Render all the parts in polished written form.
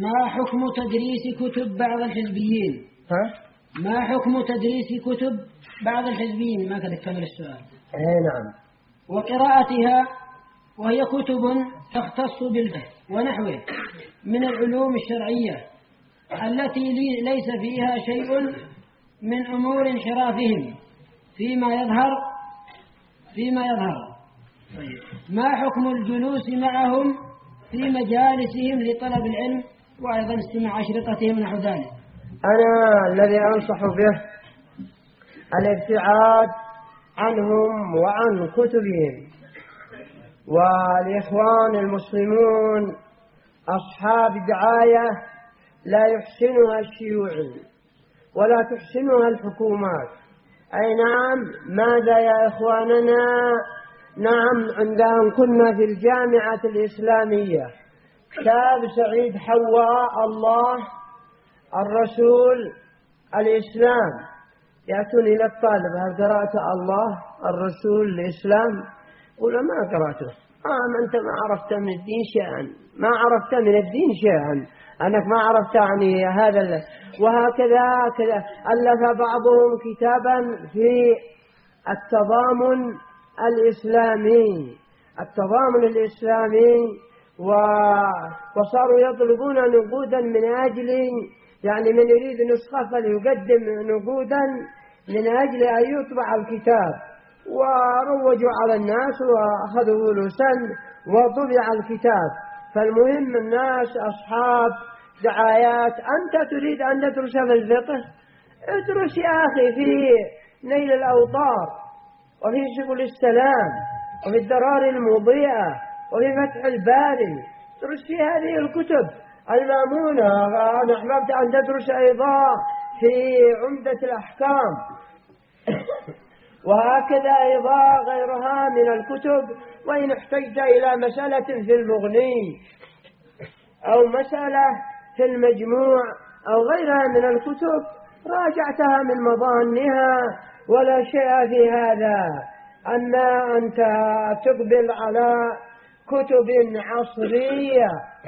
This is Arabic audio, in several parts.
ما حكم تدريس كتب بعض الحزبيين؟ ما حكم تدريس كتب بعض الحزبيين؟ ما كان يكمل السؤال. نعم. وقراءتها، وهي كتب تختص بالفقه ونحوه من العلوم الشرعية التي ليس فيها شيء من أمور انحرافهم فيما يظهر. ما حكم الجلوس معهم في مجالسهم لطلب العلم وأيضا استماع أشرطتهم نحو ذلك؟ أنا الذي أنصح به الابتعاد عنهم وعن كتبهم. والإخوان المسلمون أصحاب دعاية لا يحسنها الشيوعي ولا تحسنها الحكومات. أي نعم. ماذا يا إخواننا؟ نعم، عندما كنا في الجامعة الإسلامية كتاب سعيد حواء، الله، الرسول، الإسلام، يأتون إلى الطالب: هل قرأت الله، الرسول، الإسلام؟ قل ما قرأته. أنت ما عرفت من الدين شيئا، ما عرفت من الدين شيئا، أنك ما عرفت يعني هذا. وهكذا ألف بعضهم كتابا في التضامن الإسلامي وصاروا يطلبون نقودا من أجل يعني من يريد نسخة فليقدم نقودا من أجل أن يطبع الكتاب، وروجوا على الناس وأخذوا فلوسا وطبع الكتاب. فالمهم الناس أصحاب دعايات. أنت تريد أن تدرس في الفقه، ادرس يا أخي في نيل الأوطار وفي سبل السلام وفي الدرار المضيئة وفي فتح الباري، ادرس في هذه الكتب المامونة. أنا أحببت أن تدرس أيضا في عمدة الأحكام وهكذا أيضا غيرها من الكتب. وإن احتجت إلى مسألة في المغني أو مسألة في المجموع أو غيرها من الكتب راجعتها من مظانها، ولا شيء في هذا. أما أنت تقبل على كتب عصرية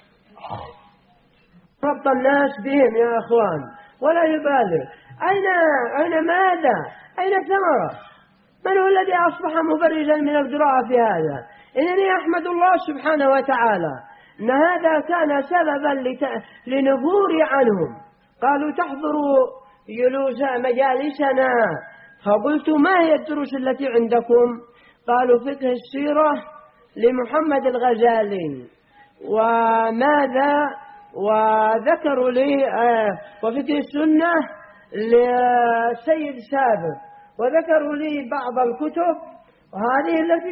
ربط الناس بهم يا أخوان ولا يبالغ. أين ماذا؟ أين الثمرة؟ من هو الذي أصبح مبرزا من القراءة في هذا؟ إنني أحمد الله سبحانه وتعالى أن هذا كان سببا لنفور عنهم. قالوا تحضروا جلوس مجالسنا، فقلت ما هي الدروس التي عندكم؟ قالوا فقه السيرة لمحمد الغزالي، وماذا؟ وذكروا لي وفقه السنة لسيد سابق، وذكروا لي بعض الكتب وهذه التي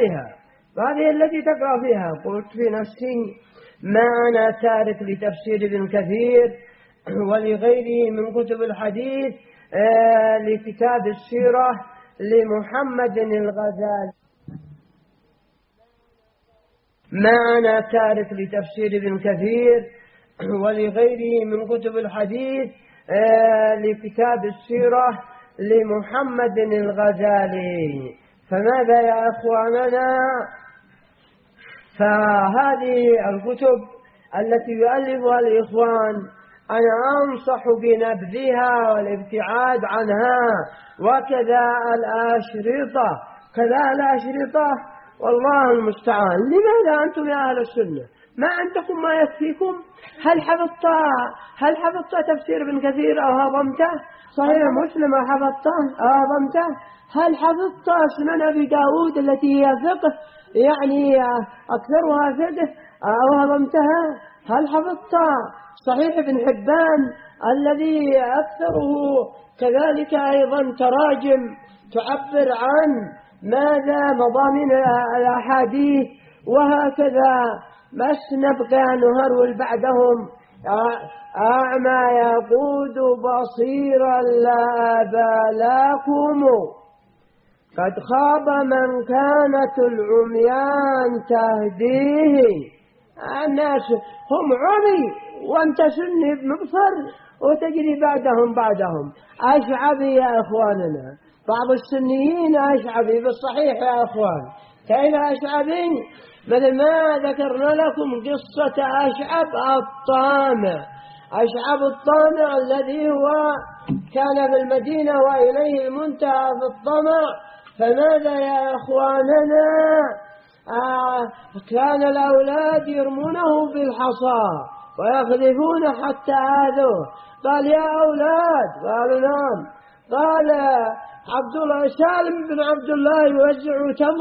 تقرأ فيها. قلت في نفسي ما أنا تارك لتفسير ابن كثير ولغيره من كتب الحديث لكتاب السيرة لمحمد الغزالي. ما أنا تارك لتفسير ابن كثير ولغيره من كتب الحديث لكتاب السيرة لمحمد الغزالي. فماذا يا أخواننا؟ فهذه الكتب التي يؤلفها الإخوان أنا أنصح بنبذها والابتعاد عنها. وكذا الأشرطة، والله المستعان. لماذا أنتم يا أهل السنة ما عندكم ما يكفيكم؟ هل حفظت تفسير ابن كثير أو هضمته؟ صحيح مسلم هضمته؟ هل حفظت سنن أبي داود التي هي فقه يعني أكثرها فقه أو هضمتها؟ هل حفظت صحيح ابن حبان الذي أكثره كذلك أيضا تراجم تعبر عن ماذا مضامين الأحاديث؟ وهكذا بس نبقى نهرول بعدهم. أعمى يقود بصيرا لا بالاكم، قد خاب من كانت العميان تهديه. الناس هم عمي وانت سني بمبصر وتجري بعدهم. أشعبي يا أخواننا، بعض السنيين أشعبي بالصحيح يا أخوان. كيف أشعبي؟ مثل ما ذكرنا لكم قصة أشعب الطامع. أشعب الطامع الذي هو كان في المدينة وإليه المنتهى في الطمع، فماذا يا إخواننا؟ كان الأولاد يرمونه بالحصى ويقذفونه حتى آذوه. قال يا أولاد، قالوا نعم. قال عبد الله سالم بن عبد الله يوزع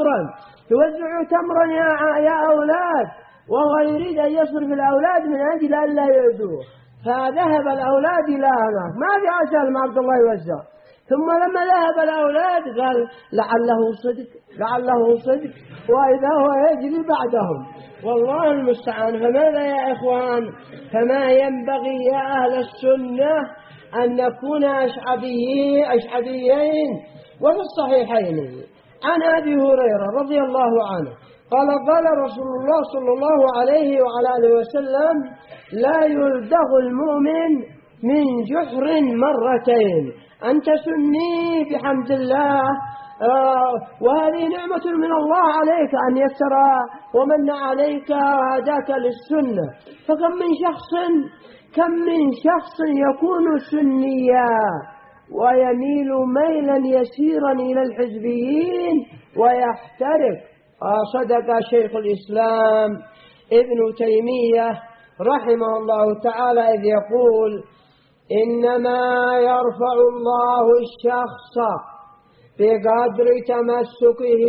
تمرا يا أولاد، وهو يريد أن يصرف الأولاد من أجل أن لا يؤذوه، فذهب الأولاد إلى هناك ما في سالم عبد الله يوزع. ثم لما ذهب الأولاد قال لعله صدق، وإذا هو يجري بعدهم، والله المستعان. فماذا يا إخوان؟ فما ينبغي يا أهل السنة أن نكون أشعبيين. وفي الصحيحين عن أبي هريرة رضي الله عنه قال رسول الله صلى الله عليه وعلى آله وسلم: لا يلدغ المؤمن من جحر مرتين. أنت سني بحمد الله، وهذه نعمة من الله عليك أن يسر ومن عليك وهداك للسنة. فكم من شخص يكون سنيا ويميل ميلا يسيرا إلى الحزبيين ويحترق. صدق شيخ الإسلام ابن تيمية رحمه الله تعالى إذ يقول: إنما يرفع الله الشخص بقدر تمسكه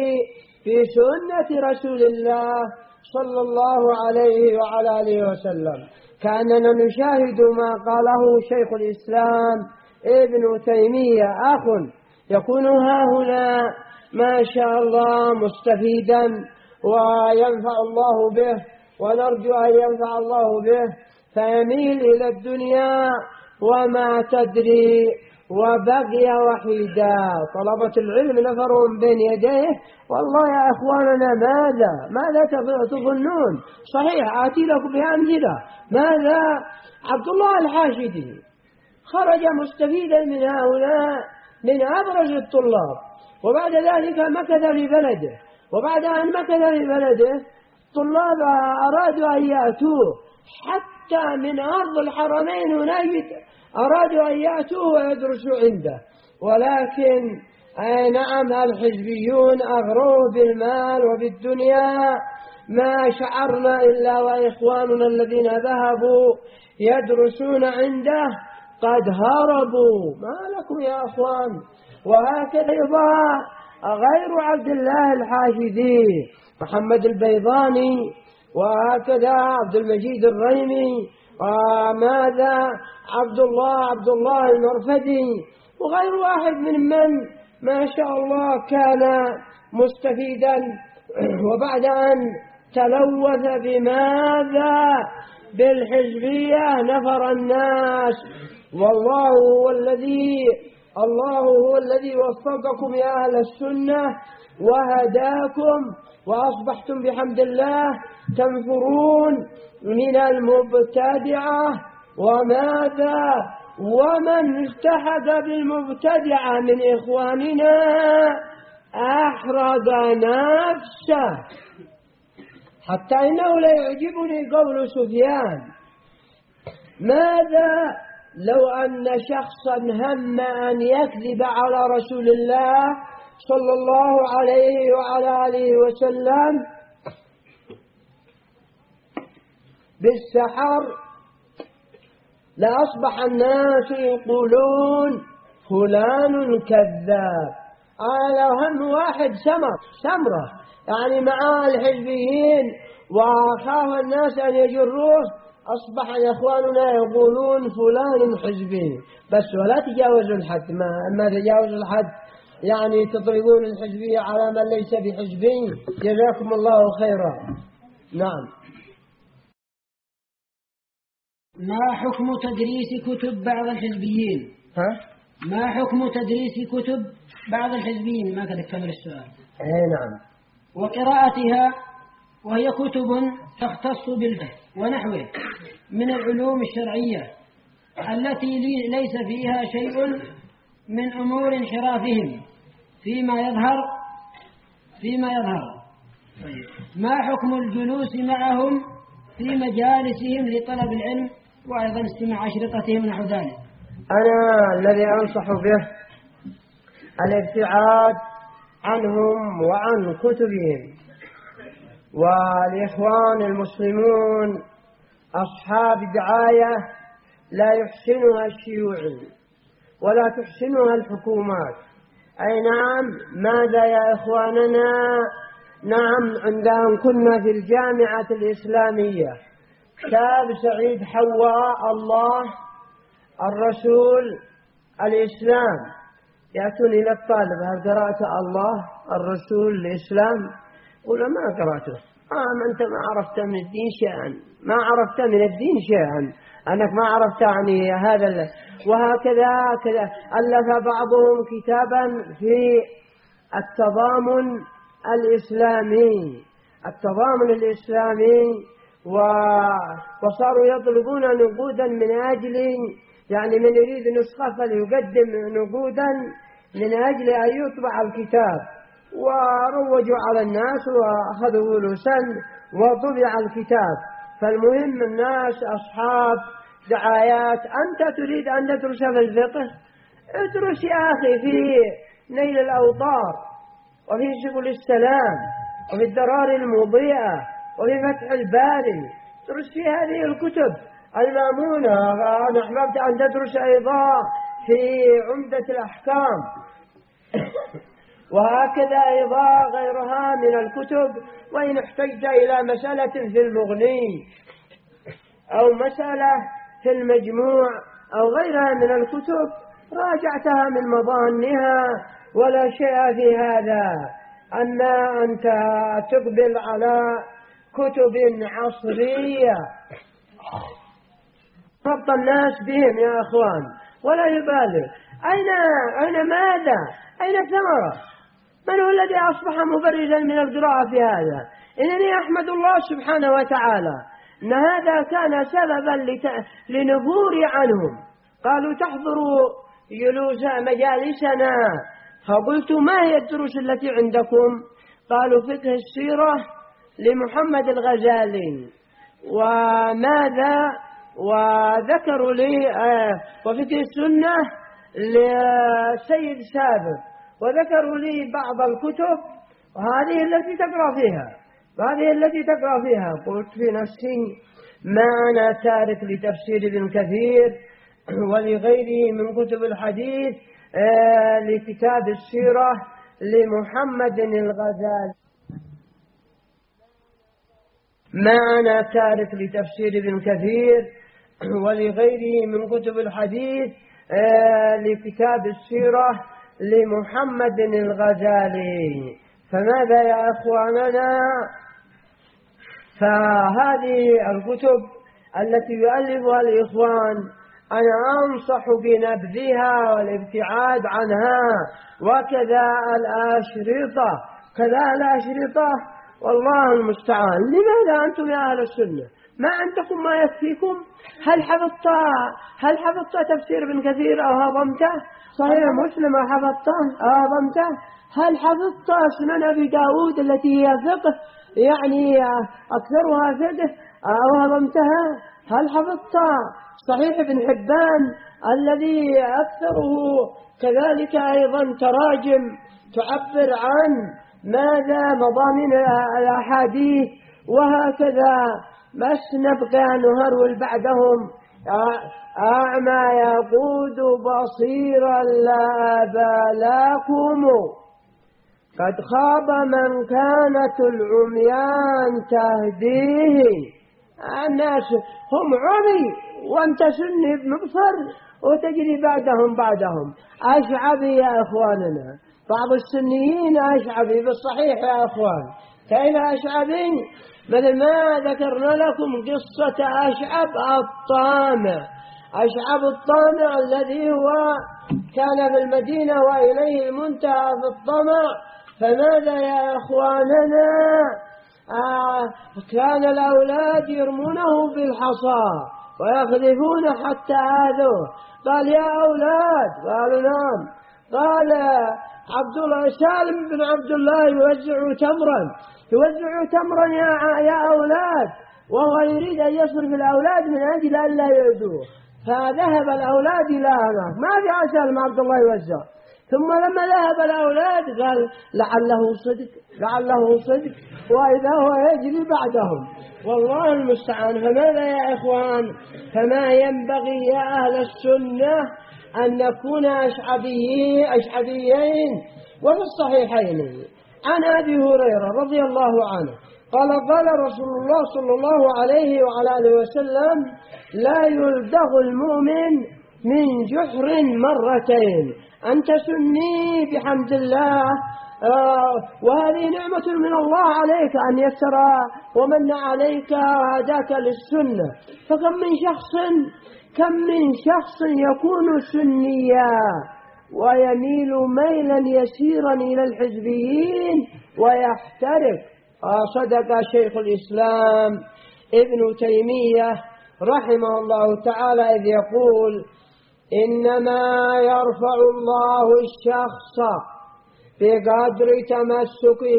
بسنة رسول الله صلى الله عليه وعلى آله وسلم. كأننا نشاهد ما قاله شيخ الإسلام ابن تيمية. أخ يكون هنا ما شاء الله مستفيدا وينفع الله به، ونرجو أن ينفع الله به، فيميل إلى الدنيا وما تدري وبقي وحيدا. طلبة العلم نفرهم بين يديه. والله يا أخواننا ماذا تظنون؟ صحيح آتي لكم بأمثلة. ماذا؟ عبد الله الحاشدي خرج مستفيدا من هؤلاء، من أبرز الطلاب، وبعد ذلك مكث في بلده. وبعد أن مكث في بلده الطلاب أرادوا أن يأتوه حتى من أرض الحرمين هناك، أرادوا أن يأتوه ويدرسوا عنده، ولكن نعم الحزبيون أغروه بالمال وبالدنيا. ما شعرنا إلا وإخواننا الذين ذهبوا يدرسون عنده قد هربوا. ما لكم يا أخوان؟ وهكذا غير عبد الله الحاشدي محمد البيضاني، وهكذا عبد المجيد الريمي، وماذا عبد الله المرفدي، وغير واحد من ما شاء الله كان مستفيدا، وبعد أن تلوث بماذا؟ بالحزبية نفر الناس. والله هو الذي وفقكم يا أهل السنة وهداكم، وأصبحتم بحمد الله تنفرون من المبتدعة. وماذا؟ ومن التحق بالمبتدعة من إخواننا أحرق نفسه. حتى إنه لا يعجبني قول سفيان: ماذا لو أن شخصا هم أن يكذب على رسول الله صلى الله عليه وعلى آله وسلم بالسحر، لأصبح الناس يقولون فلان كذاب. لو هم واحد سمرة يعني مع الحزبيين وخاف الناس أن يجروه، أصبح إخواننا يقولون فلان حزبي بس، ولا تجاوزوا الحد. ما تجاوزوا الحد يعني تضربون الحزبية على من ليس بحزبي. جزاكم الله خيرا. نعم. ما حكم تدريس كتب بعض الحزبيين؟ ما حكم تدريس كتب بعض الحزبيين؟ ما كان يكمل السؤال. نعم. وقراءتها، وهي كتب تختص بالفقه ونحوه من العلوم الشرعية التي ليس فيها شيء من أمور انحرافهم فيما يظهر ما حكم الجلوس معهم في مجالسهم لطلب العلم وأيضا استماع أشرطتهم نحو ذلك؟ أنا الذي أنصح به الابتعاد عنهم وعن كتبهم. والإخوان المسلمون أصحاب دعاية لا يحسنها الشيوعي ولا تحسنها الحكومات. أي نعم، ماذا يا إخواننا؟ نعم، عندما كنا في الجامعة الإسلامية كتاب سعيد حواء الله الرسول الإسلام، يأتون إلى الطالب: هل قرأت الله الرسول الإسلام؟ قل ما قرأته. أنت ما عرفت من الدين شيئا، ما عرفت من الدين شيئا، أنك ما عرفت يعني هذا. وهكذا ألف بعضهم كتابا في التضامن الإسلامي، التضامن الإسلامي، وصاروا يطلبون نقودا من أجل، يعني من يريد نسخة فليقدم نقودا من أجل أن يطبع الكتاب، وروجوا على الناس وأخذوا فلوسا وطبع الكتاب. فالمهم الناس أصحاب دعايات. أنت تريد أن تدرس في الفقه، ادرس يا أخي في نيل الأوطار وفي سبل السلام وفي الدرار المضيئة وفي فتح الباري، ادرس في هذه الكتب المامونة. أنا أحببت أن تدرس أيضا في عمدة الأحكام وهكذا أيضا غيرها من الكتب. وإن احتجت إلى مسألة في المغني أو مسألة في المجموع أو غيرها من الكتب راجعتها من مظانها، ولا شيء في هذا. أما أنت تقبل على كتب عصرية ربط الناس بهم يا أخوان ولا يبالغ. أين ماذا؟ أين الثمرة؟ من هو الذي أصبح مبرزا من القراءة في هذا؟ إنني أحمد الله سبحانه وتعالى أن هذا كان سببا لنفور عنهم. قالوا تحضروا جلوس مجالسنا، فقلت ما هي الدروس التي عندكم؟ قالوا فقه السيرة لمحمد الغزالي، وماذا؟ وذكروا لي وفقه السنة لسيد سابق، وذكروا لي بعض الكتب، وهذه التي تقرأ فيها. قلت في نفسي ما أنا تارك لتفسير ابن كثير ولغيره من كتب الحديث لكتاب السيرة لمحمد الغزالي، ما أنا تارك لتفسير ابن كثير ولغيره من كتب الحديث لكتاب السيرة لمحمد الغزالي. فماذا يا أخواننا؟ فهذه الكتب التي يؤلفها الإخوان أنا أنصح بنبذها والابتعاد عنها. وكذا الأشرطة والله المستعان. لماذا أنتم يا أهل السنة ما عندكم ما يكفيكم؟ هل حفظت تفسير ابن كثير أو هضمته؟ صحيح مسلم حفظته هضمته؟ هل حفظت سنن أبي داود التي هي فقه يعني أكثرها فقه أو هضمتها؟ هل حفظت صحيح ابن حبان الذي أكثره كذلك أيضا تراجم تعبر عن ماذا مضامين الأحاديث؟ وهكذا بس نبقى نهرول بعدهم. أعمى يقود بصيرا لا بالاكم، قد خاب من كانت العميان تهديه. الناس هم عمي وانت سني بمبصر وتجري بعدهم. أشعبي يا أخواننا، بعض السنيين أشعبي بالصحيح يا أخوان. كيف أشعبي؟ مثل ما ذكرنا لكم قصة أشعب الطامع الذي هو كان في المدينة وإليه المنتهى في الطمع. فماذا يا أخواننا؟ كان الأولاد يرمونه بالحصى ويقذفون حتى آذوه. قال يا أولاد، قالوا نعم. قال عبد الله سالم بن عبد الله يوزع تمرا يا أولاد، وهو يريد أن يصرف الأولاد من أجل أن لا يؤذوه، فذهب الأولاد إلى هناك ما في سالم عبد الله يوزع. ثم لما ذهب الأولاد قال لعله صدق، وإذا هو يجري بعدهم، والله المستعان. فماذا يا إخوان؟ فما ينبغي يا أهل السنة أن نكون أشعبيين. وفي الصحيحين عن أبي هريرة رضي الله عنه قال رسول الله صلى الله عليه وعلى آله وسلم: لا يلدغ المؤمن من جحر مرتين. أنت سني بحمد الله، وهذه نعمة من الله عليك أن يسر ومن عليك وهداك للسنة. فكم من شخص يكون سنيا ويميل ميلا يسيرا إلى الحزبيين ويحترق. صدق شيخ الإسلام ابن تيمية رحمه الله تعالى إذ يقول: إنما يرفع الله الشخص بقدر تمسكه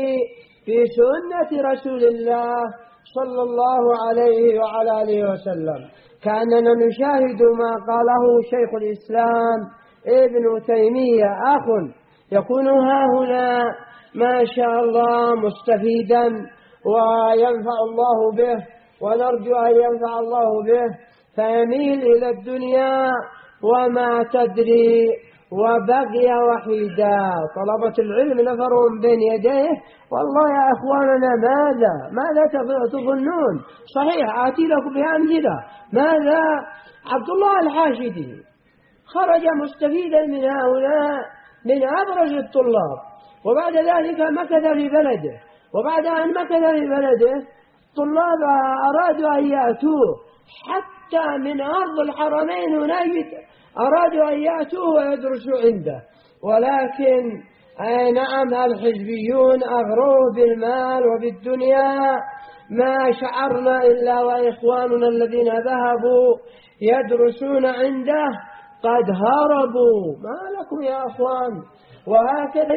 بسنة رسول الله صلى الله عليه وعلى آله وسلم. كأننا نشاهد ما قاله شيخ الإسلام ابن تيمية. أخ يكون هنا ما شاء الله مستفيدا وينفع الله به، ونرجو أن ينفع الله به، فيميل إلى الدنيا وما تدري وبقي وحيدا. طلبة العلم نفرهم بين يديه. والله يا أخواننا ماذا تظنون؟ صحيح آتي لكم بأمثلة. ماذا؟ عبد الله الحاشدي خرج مستفيدا من هؤلاء من أبرز الطلاب، وبعد ذلك مكث في بلده، وبعد أن مكث في بلده طلاب أرادوا أن يأتوه حتى من أرض الحرمين هناك، أرادوا أن يأتوه ويدرسوا عنده، ولكن نعم الحزبيون أغروه بالمال وبالدنيا. ما شعرنا إلا وإخواننا الذين ذهبوا يدرسون عنده قد هربوا. ما لكم يا أخوان؟ وهكذا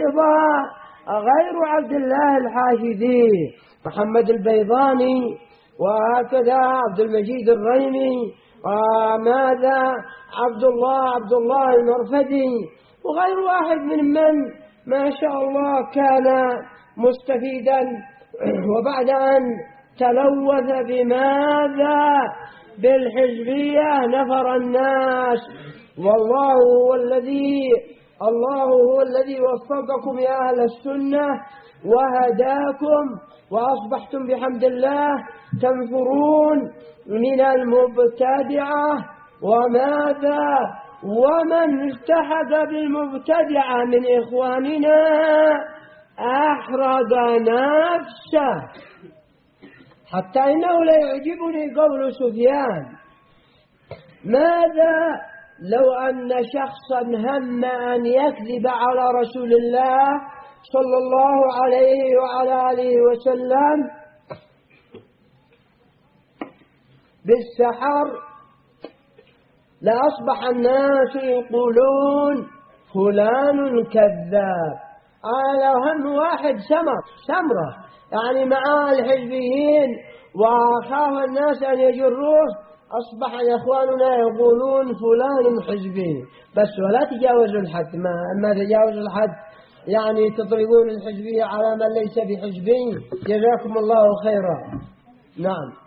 غير عبد الله الحاشدي محمد البيضاني، وهكذا عبد المجيد الريمي، وماذا عبد الله المرفدي، وغير واحد من ما شاء الله كان مستفيدا، وبعد أن تلوث بماذا؟ بالحزبية نفر الناس. والله هو الذي وفقكم يا أهل السنة وهداكم، وأصبحتم بحمد الله تنفرون من المبتدعة. وماذا؟ ومن التحق بالمبتدعة من إخواننا أحرق نفسه. حتى إنه لا يعجبني قول سفيان: ماذا لو أن شخصا هم أن يكذب على رسول الله صلى الله عليه وعلى آله وسلم بالسحر، لأصبح الناس يقولون فلان كذاب. لو هم واحد سمرة يعني مع الحزبيين وخاف الناس أن يجروه، أصبح إخواننا يقولون فلان حزبي بس، ولا تجاوزوا الحد. ما تجاوزوا الحد يعني تضربون الحزبية على من ليس بحزبي. جزاكم الله خيرا. نعم.